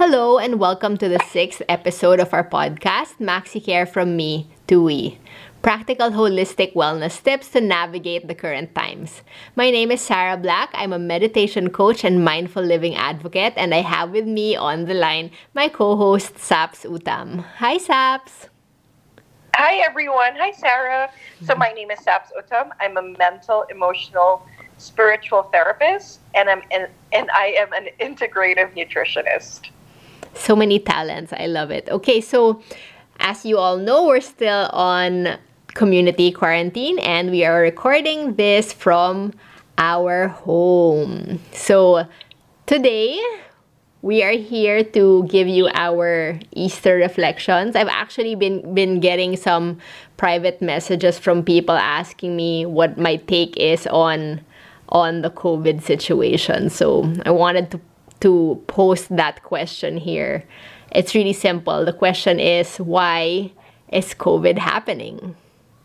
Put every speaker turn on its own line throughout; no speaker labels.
Hello and welcome to the sixth episode of our podcast, Maxi Care from Me to We. Practical holistic wellness tips to navigate the current times. My name is Sarah Black. I'm a meditation coach and mindful living advocate, and I have with me on the line my co-host Saps Utam. Hi Saps.
Hi everyone. Hi Sarah. So my name is Saps Utam. I'm a mental, emotional, spiritual therapist, and I am an integrative nutritionist.
So many talents. I love it. Okay, so as you all know, we're still on community quarantine and we are recording this from our home. So today we are here to give you our Easter reflections. I've actually been getting some private messages from people asking me what my take is on the COVID situation. So I wanted to post that question here. It's really simple. The question is, why is COVID happening?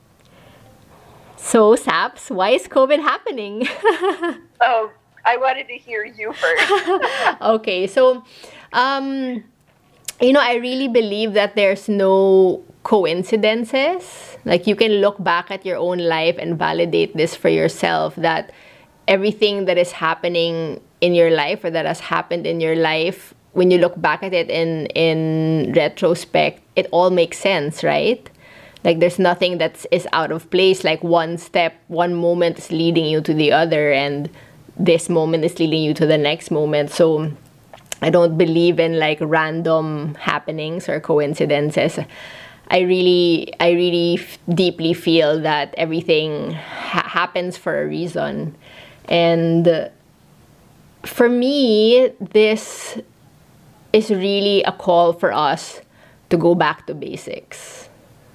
So, Saps, why is COVID happening?
Oh, I wanted to hear you first.
Okay, so, I really believe that there's no coincidences. Like, you can look back at your own life and validate this for yourself, that everything that is happening in your life or that has happened in your life, when you look back at it in retrospect, it all makes sense, right? Like there's nothing that is out of place. Like one moment is leading you to the other, and this moment is leading you to the next moment. So I don't believe in like random happenings or coincidences. I really deeply feel that everything happens for a reason. And for me, this is really a call for us to go back to basics.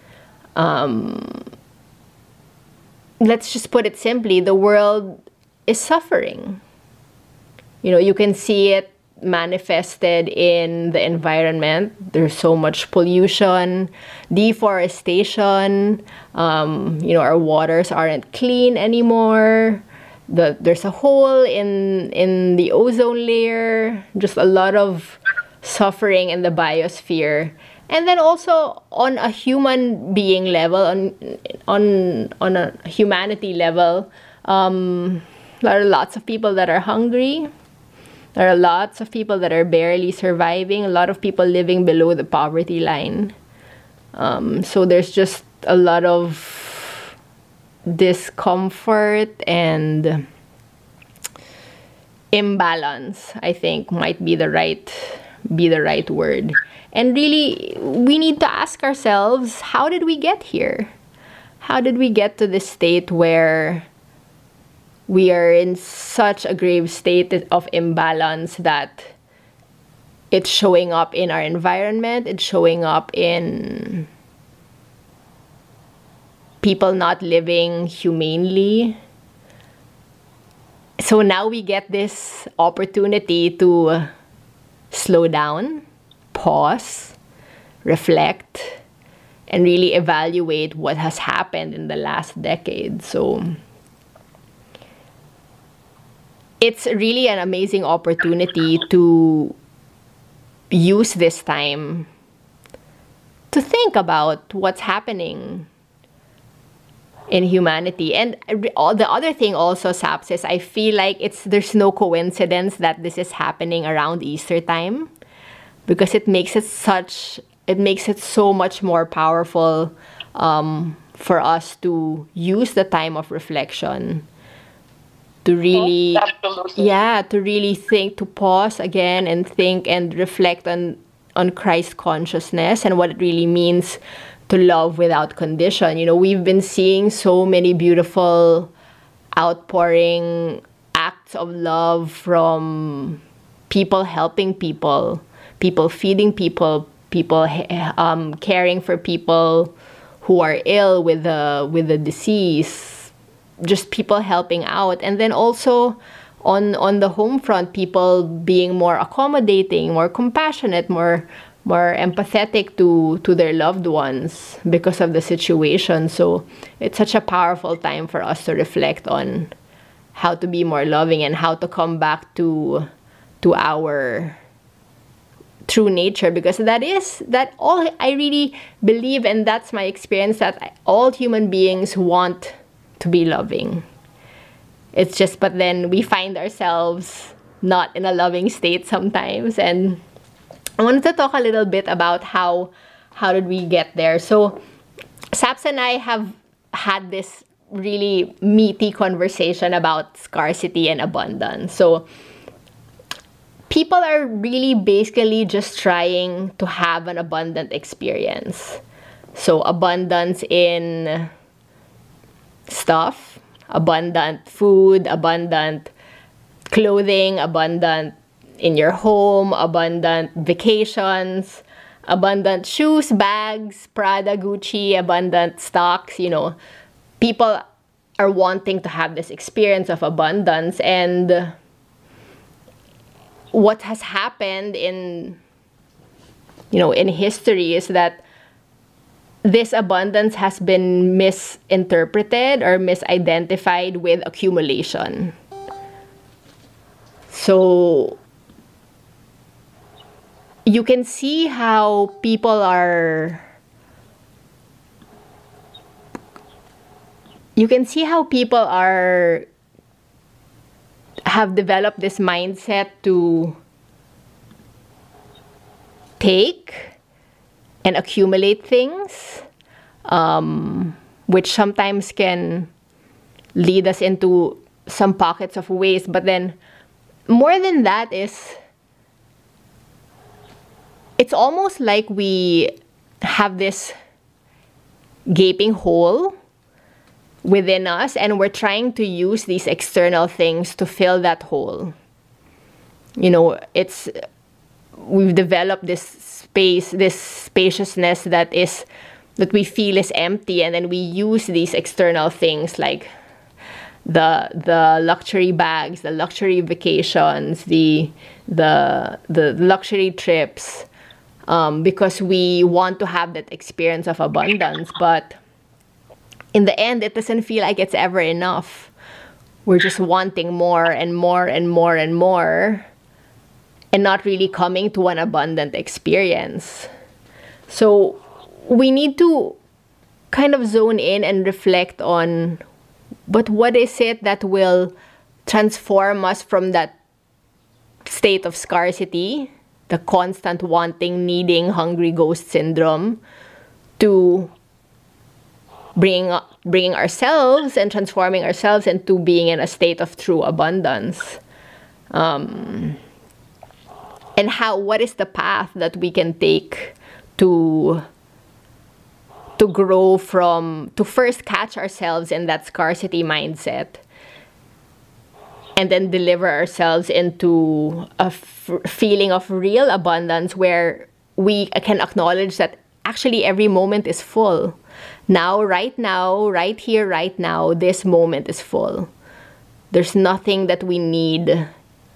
Let's just put it simply, the world is suffering. You can see it manifested in the environment. There's so much pollution, deforestation, our waters aren't clean anymore. There's a hole in the ozone layer, just a lot of suffering in the biosphere. And then also on a human being level, on a humanity level, there are lots of people that are hungry. There are lots of people that are barely surviving, a lot of people living below the poverty line. So there's just a lot of discomfort and imbalance, I think might be the right word. And really, we need to ask ourselves, how did we get here? How did we get to this state where we are in such a grave state of imbalance that it's showing up in our environment, it's showing up in people not living humanely. So now we get this opportunity to slow down, pause, reflect, and really evaluate what has happened in the last decade. So it's really an amazing opportunity to use this time to think about what's happening in humanity. And all the other thing also, Saps, is I feel like there's no coincidence that this is happening around Easter time, because it makes it so much more powerful for us to use the time of reflection to really,
Absolutely.
to really think, to pause again and think and reflect on Christ consciousness and what it really means to love without condition. We've been seeing so many beautiful outpouring acts of love from people helping people, people feeding people, people caring for people who are ill with the disease, just people helping out. And then also on the home front, people being more accommodating, more compassionate, more empathetic to their loved ones because of the situation. So it's such a powerful time for us to reflect on how to be more loving and how to come back to our true nature, because that all I really believe, and that's my experience, that all human beings want to be loving. It's just, but then we find ourselves not in a loving state sometimes. And I wanted to talk a little bit about how did we get there. So Saps and I have had this really meaty conversation about scarcity and abundance. So people are really basically just trying to have an abundant experience. So abundance in stuff, abundant food, abundant clothing, abundant in your home, abundant vacations, abundant shoes, bags, Prada, Gucci, abundant stocks. People are wanting to have this experience of abundance. And what has happened in history is that this abundance has been misinterpreted or misidentified with accumulation. So you can see how people have developed this mindset to take and accumulate things, which sometimes can lead us into some pockets of waste. But then more than that is, it's almost like we have this gaping hole within us, and we're trying to use these external things to fill that hole. We've developed this space, this spaciousness that we feel is empty, and then we use these external things like the luxury bags, the luxury vacations, the luxury trips, because we want to have that experience of abundance. But in the end, it doesn't feel like it's ever enough. We're just wanting more and more and more and more, and not really coming to an abundant experience. So we need to kind of zone in and reflect on, but what is it that will transform us from that state of scarcity, the constant wanting, needing, hungry ghost syndrome, to bringing ourselves and transforming ourselves into being in a state of true abundance. And what is the path that we can take to grow from, to first catch ourselves in that scarcity mindset, and then deliver ourselves into a feeling of real abundance, where we can acknowledge that actually every moment is full. Now, right here, right now, this moment is full. There's nothing that we need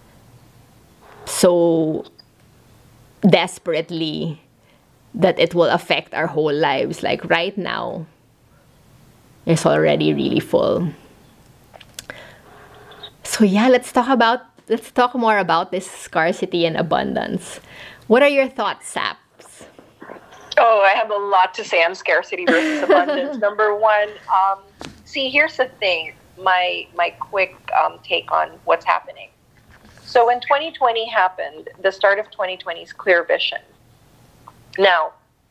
so desperately that it will affect our whole lives. Like right now, it's already really full. So yeah, let's talk more about this scarcity and abundance. What are your thoughts, Saps?
Oh, I have a lot to say on scarcity versus abundance. Number one, see, here's the thing, my quick take on what's happening. So when 2020 happened, the start of 2020's clear vision. Now,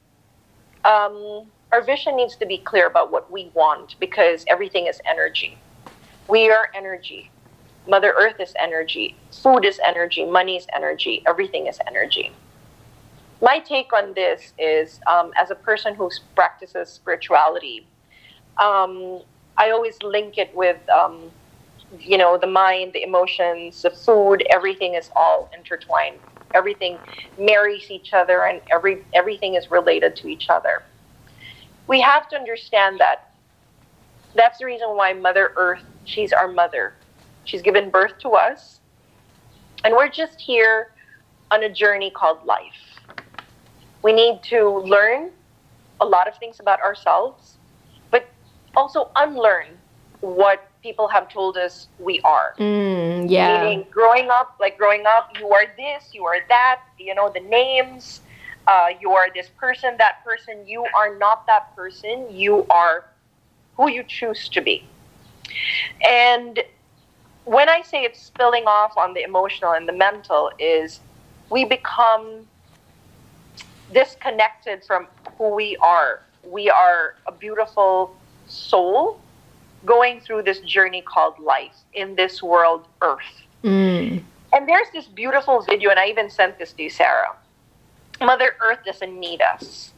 our vision needs to be clear about what we want, because everything is energy. We are energy. Mother Earth is energy. Food is energy. Money is energy. Everything is energy. My take on this is, as a person who practices spirituality, I always link it with, the mind, the emotions, the food. Everything is all intertwined. Everything marries each other, and everything is related to each other. We have to understand that. That's the reason why Mother Earth, she's our mother. She's given birth to us, and we're just here on a journey called life. We need to learn a lot of things about ourselves, but also unlearn what people have told us we are.
Yeah.
Meaning growing up, you are this, you are that, the names, you are this person, that person. You are not that person. You are who you choose to be. And when I say it's spilling off on the emotional and the mental, is we become disconnected from who we are. We are a beautiful soul going through this journey called life in this world, Earth. And there's this beautiful video, and I even sent this to you, Sarah. Mother Earth doesn't need us.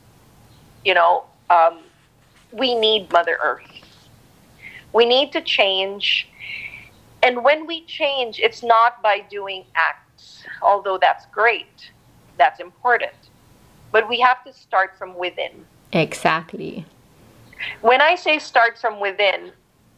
We need Mother Earth. We need to change. And when we change, it's not by doing acts, although that's great, that's important. But we have to start from within.
Exactly.
When I say start from within,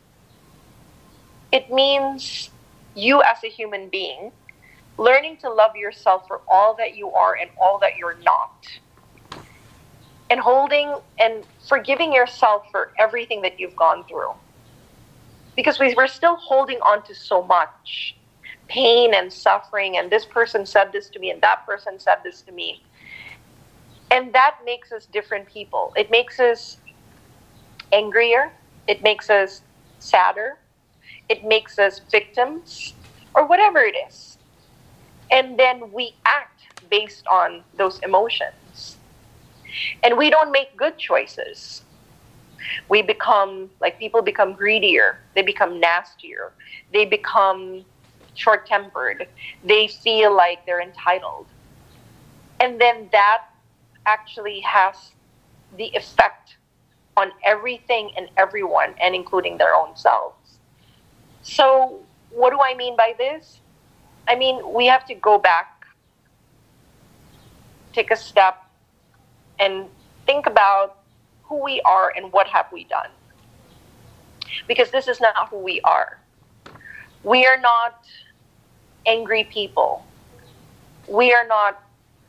it means you as a human being learning to love yourself for all that you are and all that you're not. And holding and forgiving yourself for everything that you've gone through. Because we're still holding on to so much pain and suffering, and this person said this to me, and that person said this to me. And that makes us different people. It makes us angrier. It makes us sadder. It makes us victims, or whatever it is. And then we act based on those emotions. And we don't make good choices. We become, people become greedier. They become nastier. They become short-tempered. They feel like they're entitled. And then that actually has the effect on everything and everyone, and including their own selves. So what do I mean by this? I mean, we have to go back, take a step, and think about who we are and what have we done. Because this is not who we are. We are not angry people. We are not,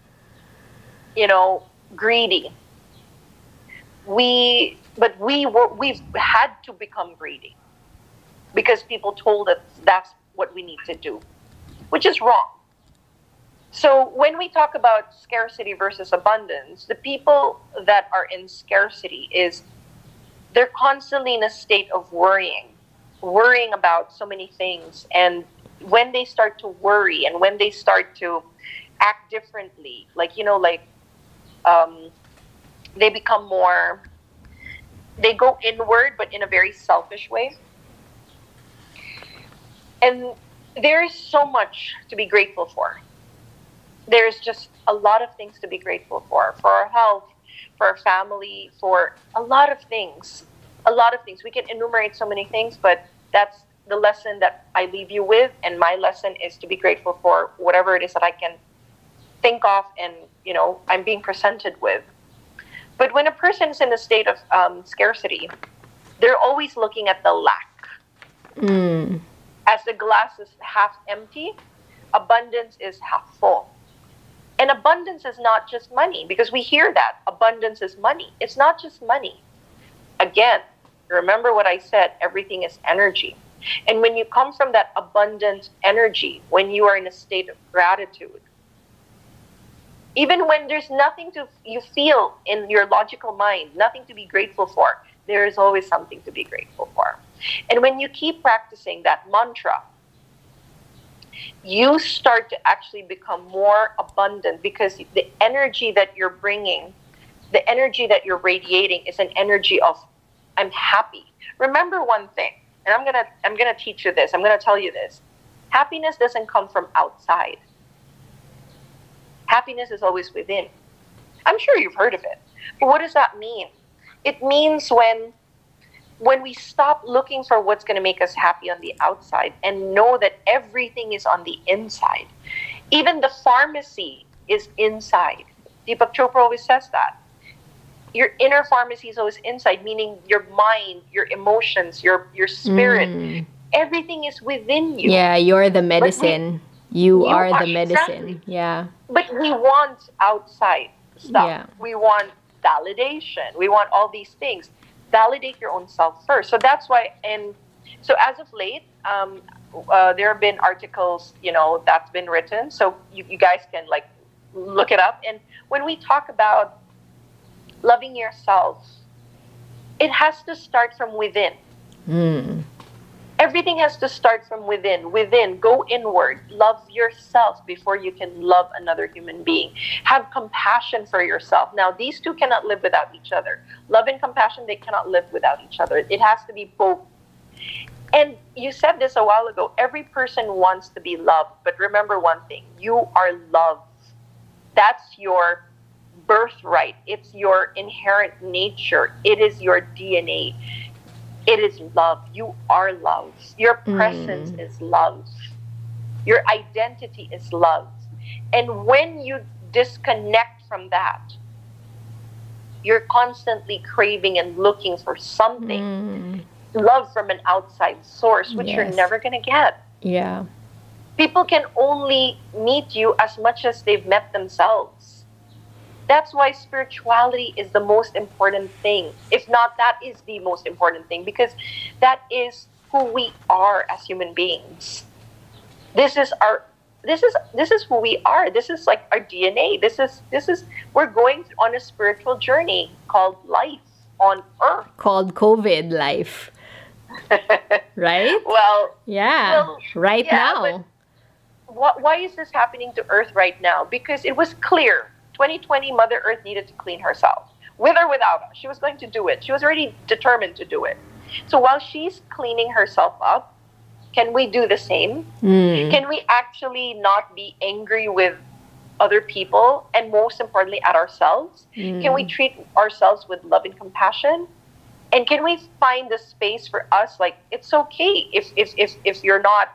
greedy. We've had to become greedy because people told us that's what we need to do, which is wrong. So when we talk about scarcity versus abundance, the people that are in scarcity they're constantly in a state of worrying about so many things. And when they start to worry and when they start to act differently, they become more, they go inward, but in a very selfish way. And there is so much to be grateful for. There's just a lot of things to be grateful for our health, for our family, for a lot of things. We can enumerate so many things, but that's the lesson that I leave you with. And my lesson is to be grateful for whatever it is that I can think of and, I'm being presented with. But when a person is in a state of scarcity, they're always looking at the lack. As the glass is half empty, abundance is half full. And abundance is not just money, because we hear that. Abundance is money. It's not just money. Again, remember what I said, everything is energy. And when you come from that abundant energy, when you are in a state of gratitude, even when there's nothing you feel in your logical mind, nothing to be grateful for, there is always something to be grateful for. And when you keep practicing that mantra, you start to actually become more abundant, because the energy that you're bringing, the energy that you're radiating is an energy of, I'm happy. Remember one thing, and I'm gonna teach you this, I'm gonna tell you this. Happiness doesn't come from outside. Happiness is always within. I'm sure you've heard of it. But what does that mean? It means when we stop looking for what's going to make us happy on the outside and know that everything is on the inside. Even the pharmacy is inside. Deepak Chopra always says that. Your inner pharmacy is always inside, meaning your mind, your emotions, your spirit. Everything is within you.
Yeah, you're the medicine. You are the medicine.
Exactly.
Yeah.
But we want outside stuff.
Yeah.
We want validation. We want all these things. Validate your own self first. So that's why, and So as of late, there have been articles, that's been written. So you guys can like look it up. And when we talk about loving yourself, it has to start from within. Everything has to start from within. Within, go inward. Love yourself before you can love another human being. Have compassion for yourself. Now, these two cannot live without each other. Love and compassion, they cannot live without each other. It has to be both. And you said this a while ago. Every person wants to be loved. But remember one thing. You are loved. That's your birthright. It's your inherent nature. It is your DNA. It is love. You are love. Your presence is love. Your identity is love. And when you disconnect from that, you're constantly craving and looking for something, love from an outside source, which you're never going to get.
Yeah.
People can only meet you as much as they've met themselves. That's why spirituality is the most important thing. If not, that is the most important thing, because that is who we are as human beings. This is who we are. This is like our DNA. This is we're going on a spiritual journey called life on earth.
Called COVID life. Right?
Well,
right now.
Why is this happening to earth right now? Because it was clear 2020, Mother Earth needed to clean herself. With or without us, she was going to do it. She was already determined to do it. So while she's cleaning herself up, can we do the same? Can we actually not be angry with other people, and most importantly at ourselves? Can we treat ourselves with love and compassion? And can we find the space for us, like, it's okay if you're not,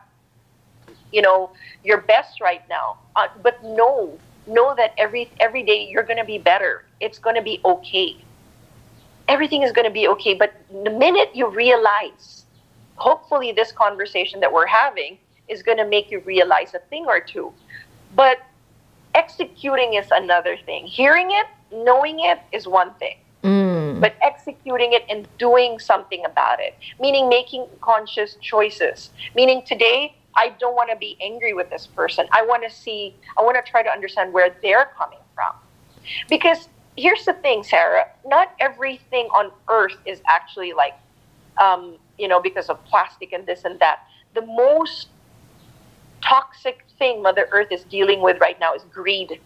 your best right now, but know that every day you're going to be better. It's going to be okay. Everything is going to be okay. But the minute you realize, hopefully this conversation that we're having is going to make you realize a thing or two. But executing is another thing. Hearing it, knowing it is one thing. But executing it and doing something about it, meaning making conscious choices, meaning today, I don't want to be angry with this person. I want to try to understand where they're coming from. Because here's the thing, Sarah, not everything on earth is actually like, because of plastic and this and that. The most toxic thing Mother Earth is dealing with right now is greed.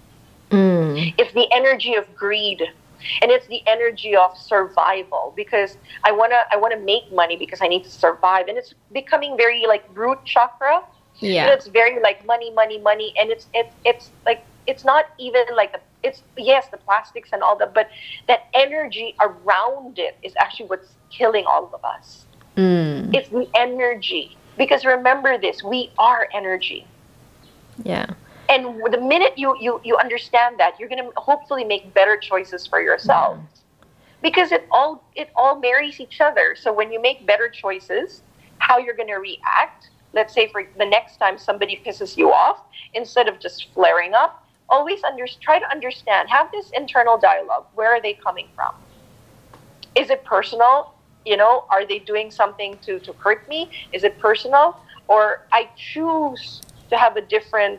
It's the energy of greed. And it's the energy of survival, because I wanna make money because I need to survive, and it's becoming very like root chakra.
Yeah,
it's very like money, and it's like it's not even like the plastics and all that, but that energy around it is actually what's killing all of us. It's the energy, because remember this: we are energy.
Yeah.
And the minute you understand that, you're going to hopefully make better choices for yourself, because it all marries each other. So when you make better choices, how you're going to react. Let's say for the next time somebody pisses you off, instead of just flaring up, always try to understand. Have this internal dialogue. Where are they coming from? Is it personal? Are they doing something to hurt me? Is it personal? Or I choose to have a different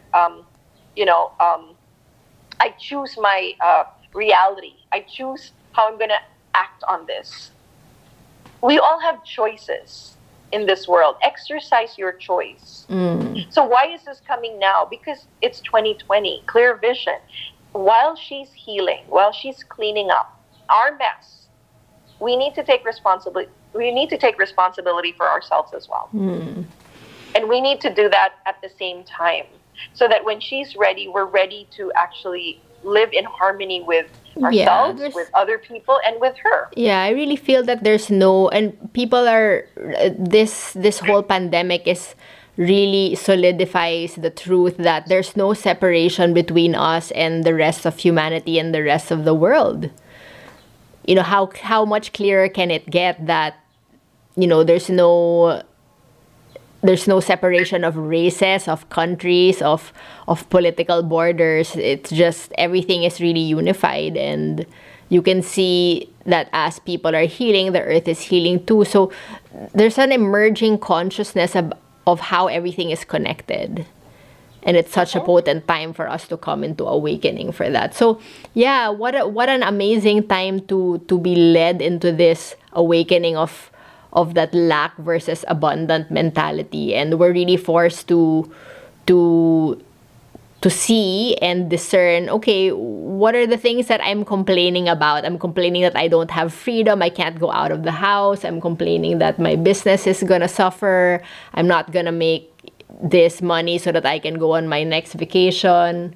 I choose my reality. I choose how I'm going to act on this. We all have choices in this world. Exercise your choice. So why is this coming now? Because it's 2020, clear vision. While she's healing, while she's cleaning up our mess, we need to take responsibility. We need to take responsibility for ourselves as well. And we need to do that at the same time, so that when she's ready, we're ready to actually live in harmony with ourselves, with other people, and with her.
Yeah, I really feel that and people are, this whole pandemic is really solidifies the truth that there's no separation between us and the rest of humanity and the rest of the world. How much clearer can it get that, there's no separation of races, of countries, of political borders. It's just everything is really unified, and you can see that as people are healing, the earth is healing too. So there's an emerging consciousness of how everything is connected. And it's such a potent time for us to come into awakening for that. So yeah, what an amazing time to be led into this awakening of that lack versus abundant mentality. And we're really forced to see and discern, okay, what are the things that I'm complaining about? I'm complaining that I don't have freedom. I can't go out of the house. I'm complaining that my business is going to suffer. I'm not going to make this money so that I can go on my next vacation.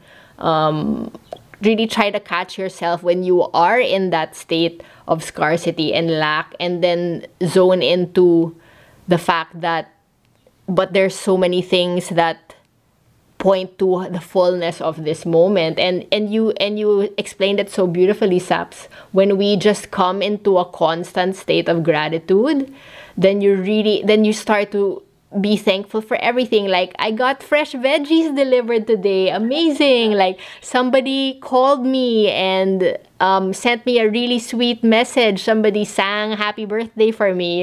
Really try to catch yourself when you are in that state of scarcity and lack, and then zone into the fact that, but there's so many things that point to the fullness of this moment. And you explained it so beautifully, Saps. When we just come into a constant state of gratitude, then you start to be thankful for everything. Like, I got fresh veggies delivered today. Amazing. Like, somebody called me and sent me a really sweet message. Somebody sang happy birthday for me.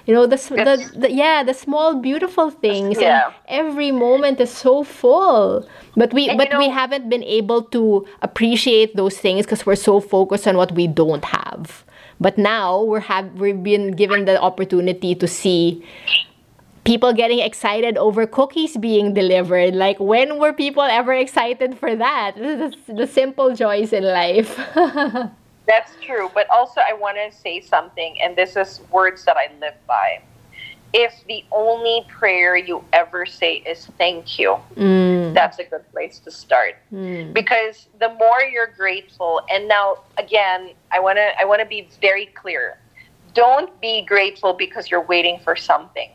The small beautiful things.
Yeah.
And every moment is so full. But we haven't been able to appreciate those things because we're so focused on what we don't have. But now we've been given the opportunity to see people getting excited over cookies being delivered. Like, when were people ever excited for that? The simple joys in life.
That's true. But also, I want to say something, and this is words that I live by. If the only prayer you ever say is thank you, that's a good place to start. Because the more you're grateful, and now, again, I want to be very clear. Don't be grateful because you're waiting for something.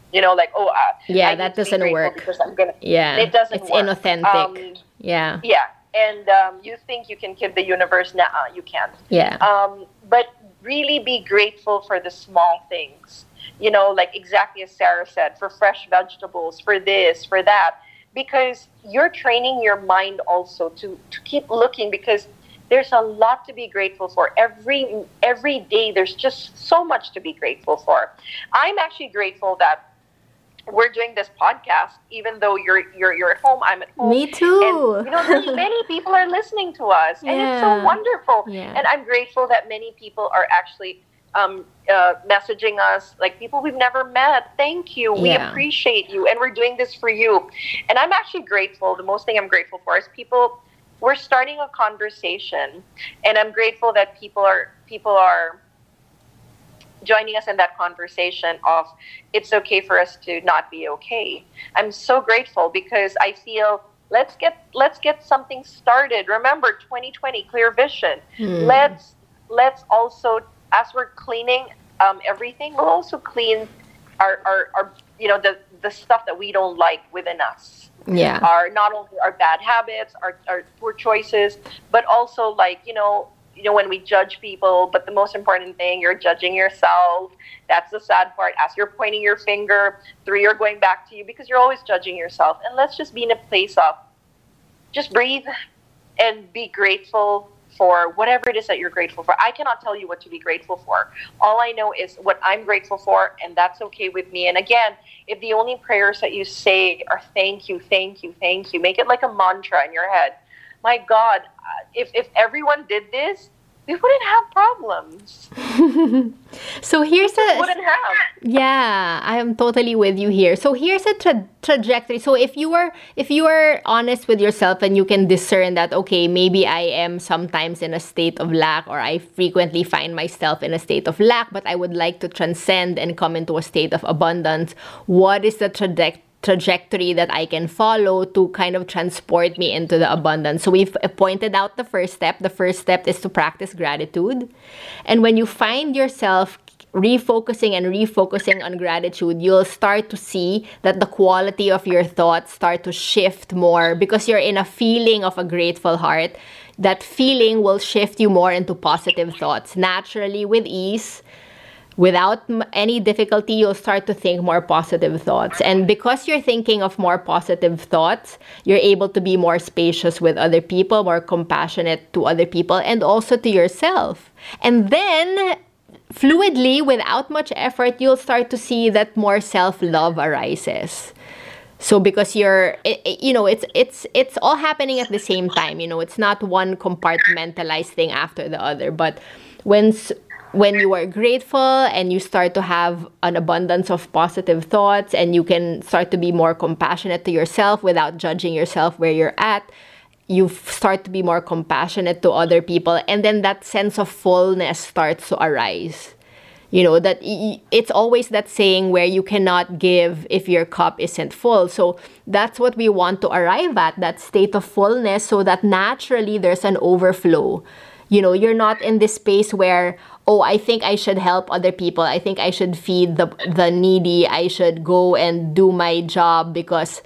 That doesn't work.
It doesn't
it's
work.
Inauthentic.
Yeah, and you think you can give the universe, you can't.
Yeah.
But really be grateful for the small things. Like exactly as Sarah said, for fresh vegetables, for this, for that, because you're training your mind also to keep looking, because there's a lot to be grateful for. Every day, there's just so much to be grateful for. I'm actually grateful that we're doing this podcast, even though you're at home, I'm at home.
Me too.
And many people are listening to us, and it's so wonderful.
Yeah.
And I'm grateful that many people are actually messaging us, like people we've never met. Thank you. We appreciate you, and we're doing this for you. And I'm actually grateful. The most thing I'm grateful for is people. We're starting a conversation, and I'm grateful that people are joining us in that conversation of it's okay for us to not be okay. I'm so grateful because I feel let's get something started. Remember 2020 clear vision. Let's also, as we're cleaning everything, we'll also clean our the stuff that we don't like within us.
Yeah.
Are not only our bad habits, our poor choices, but also when we judge people, but the most important thing, you're judging yourself. That's the sad part. As you're pointing your finger, 3 are going back to you because you're always judging yourself. And let's just be in a place of just breathe and be grateful for whatever it is that you're grateful for. I cannot tell you what to be grateful for. All I know is what I'm grateful for, and that's okay with me. And again, if the only prayers that you say are thank you, thank you, thank you, make it like a mantra in your head. My God, if everyone did this, we wouldn't have problems.
So here's
wouldn't have.
Yeah, I am totally with you here. So here's a trajectory. So if you are honest with yourself and you can discern that, okay, maybe I am sometimes in a state of lack, or I frequently find myself in a state of lack, but I would like to transcend and come into a state of abundance. What is the trajectory that I can follow to kind of transport me into the abundance? So we've pointed out the first step. The first step is to practice gratitude. And when you find yourself refocusing on gratitude, you'll start to see that the quality of your thoughts start to shift more because you're in a feeling of a grateful heart. That feeling will shift you more into positive thoughts. Naturally, with ease, without any difficulty, you'll start to think more positive thoughts. And because you're thinking of more positive thoughts, you're able to be more spacious with other people, more compassionate to other people, and also to yourself. And then fluidly, without much effort, you'll start to see that more self-love arises. So because it's all happening at the same time. It's not one compartmentalized thing after the other. But when when you are grateful and you start to have an abundance of positive thoughts, and you can start to be more compassionate to yourself without judging yourself where you're at, you start to be more compassionate to other people, and then that sense of fullness starts to arise. That it's always that saying where you cannot give if your cup isn't full. So that's what we want to arrive at, that state of fullness, so that naturally there's an overflow. You're not in this space where, oh, I think I should help other people. I think I should feed the needy. I should go and do my job because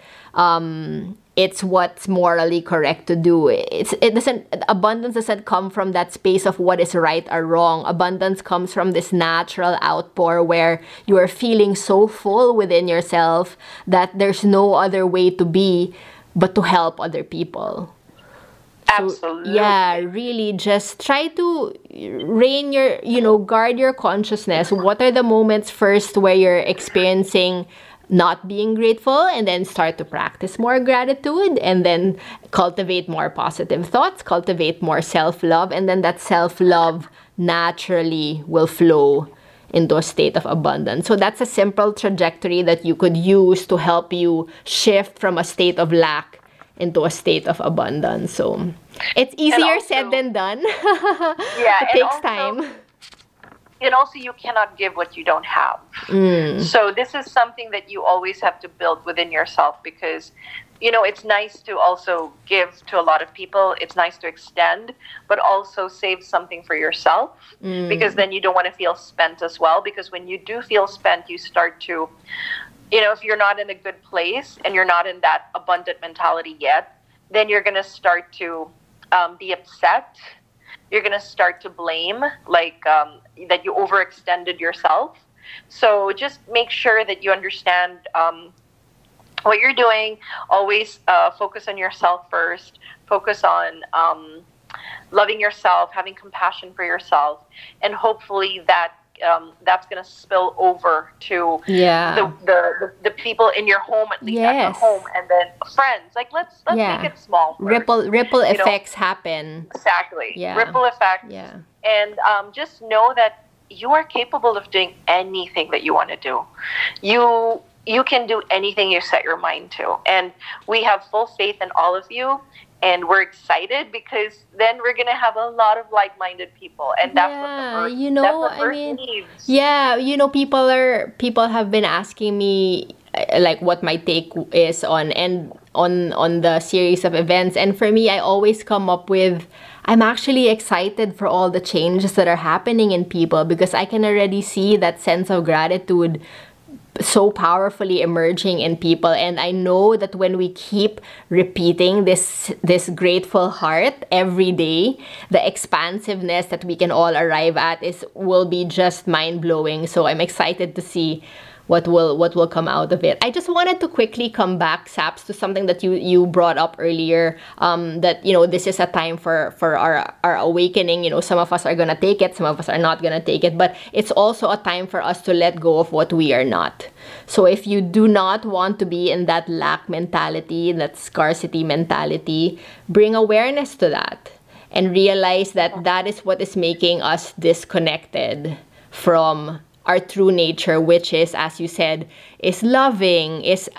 it's what's morally correct to do. Abundance doesn't come from that space of what is right or wrong. Abundance comes from this natural outpour where you are feeling so full within yourself that there's no other way to be but to help other people.
Absolutely.
Yeah, really just try to guard your consciousness. What are the moments first where you're experiencing not being grateful, and then start to practice more gratitude, and then cultivate more positive thoughts, cultivate more self-love, and then that self-love naturally will flow into a state of abundance. So that's a simple trajectory that you could use to help you shift from a state of lack into a state of abundance. So it's easier said than done.
Yeah,
it takes time.
And also, you cannot give what you don't have. So this is something that you always have to build within yourself, because, it's nice to also give to a lot of people. It's nice to extend, but also save something for yourself, because then you don't want to feel spent as well. Because when you do feel spent, you start to, if you're not in a good place and you're not in that abundant mentality yet, then you're going to start to be upset. You're going to start to blame, that you overextended yourself. So just make sure that you understand what you're doing. Always focus on yourself first. Focus on loving yourself, having compassion for yourself, and hopefully that's going to spill over to the people in your home, at least at your home, and then friends. Let's make it small first.
Ripple effects happen.
Exactly.
Yeah.
Ripple effects.
Yeah.
And just know that you are capable of doing anything that you want to do. You can do anything you set your mind to. And we have full faith in all of you. And we're excited because then we're going to have a lot of like-minded people. And that's what the earth needs.
Yeah, people have been asking me what my take is on the series of events. And for me, I always come up with, I'm actually excited for all the changes that are happening in people, because I can already see that sense of gratitude so powerfully emerging in people. And I know that when we keep repeating this grateful heart every day, the expansiveness that we can all arrive at will be just mind-blowing. So I'm excited to see what will come out of it. I just wanted to quickly come back, Saps, to something that you brought up earlier, that this is a time for our awakening. Some of us are gonna take it, some of us are not gonna take it, but it's also a time for us to let go of what we are not. So if you do not want to be in that lack mentality, that scarcity mentality, bring awareness to that and realize that that is what is making us disconnected from our true nature, which is, as you said, is loving, is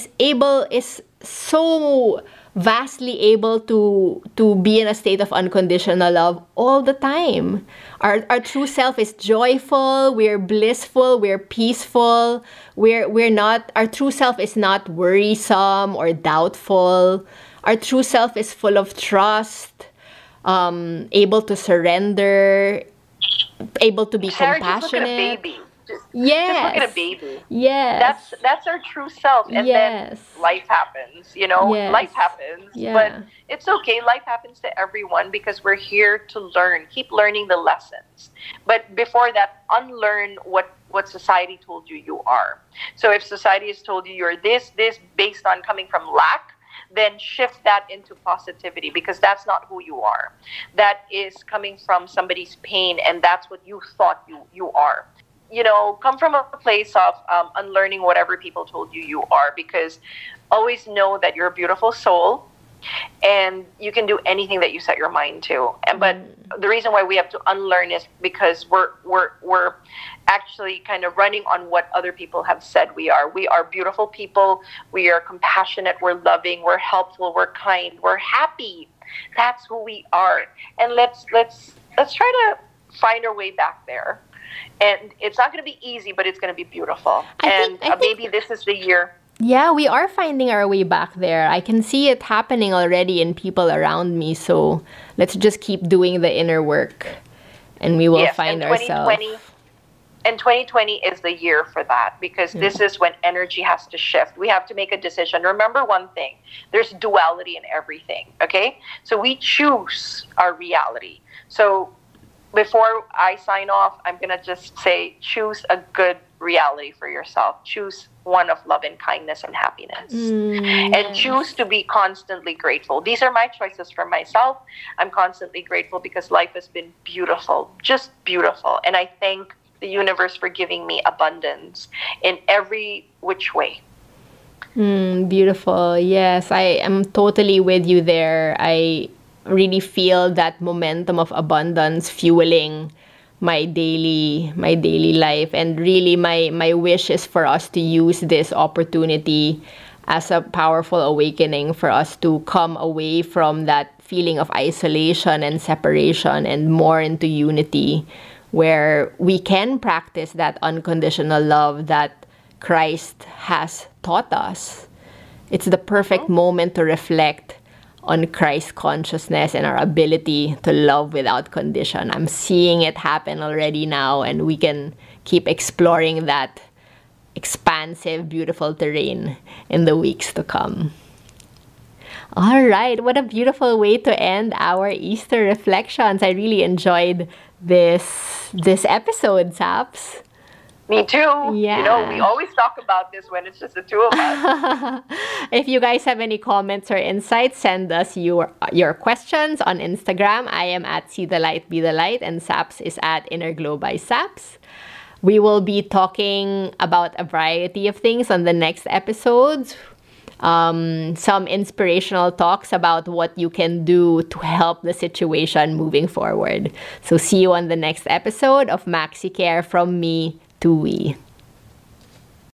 so vastly able to be in a state of unconditional love all the time. Our true self is joyful, we're blissful, we're peaceful, our true self is not worrisome or doubtful. Our true self is full of trust, able to surrender, able to be compassionate.
Just look at a baby. Just
look
at a baby.
Yes.
That's our true self. And then life happens, Life happens.
Yeah.
But it's okay. Life happens to everyone because we're here to learn. Keep learning the lessons. But before that, unlearn what society told you are. So if society has told you you're this based on coming from lack, then shift that into positivity, because that's not who you are. That is coming from somebody's pain, and that's what you thought you are. Come from a place of unlearning whatever people told you are, because always know that you're a beautiful soul and you can do anything that you set your mind to. But the reason why we have to unlearn is because we're actually kind of running on what other people have said we are. We are beautiful people. We are compassionate. We're loving. We're helpful. We're kind. We're happy. That's who we are. And let's try to find our way back there. And it's not going to be easy, but it's going to be beautiful. I think maybe this is the year.
Yeah, we are finding our way back there. I can see it happening already in people around me. So let's just keep doing the inner work, and we will find ourselves.
And 2020 is the year for that, because this is when energy has to shift. We have to make a decision. Remember one thing, there's duality in everything, okay? So we choose our reality. So before I sign off, I'm going to just say, choose a good reality for yourself. Choose one of love and kindness and happiness. And choose to be constantly grateful. These are my choices for myself. I'm constantly grateful because life has been beautiful, just beautiful. And I thank the universe for giving me abundance in every which way.
Beautiful. Yes, I am totally with you there. I really feel that momentum of abundance fueling my daily life, and really my wish is for us to use this opportunity as a powerful awakening for us to come away from that feeling of isolation and separation and more into unity, where we can practice that unconditional love that Christ has taught us. It's the perfect moment to reflect on Christ consciousness and our ability to love without condition. I'm seeing it happen already now, and we can keep exploring that expansive, beautiful terrain in the weeks to come. All right, what a beautiful way to end our Easter reflections. I really enjoyed this episode, Saps.
Me too.
Yeah.
We always talk about this when it's just the two of us.
If you guys have any comments or insights, send us your questions on Instagram. I am at See the Light, Be the Light, and Saps is at Inner Glow by Saps. We will be talking about a variety of things on the next episodes. Some inspirational talks about what you can do to help the situation moving forward. So see you on the next episode of Maxi Care from me to we.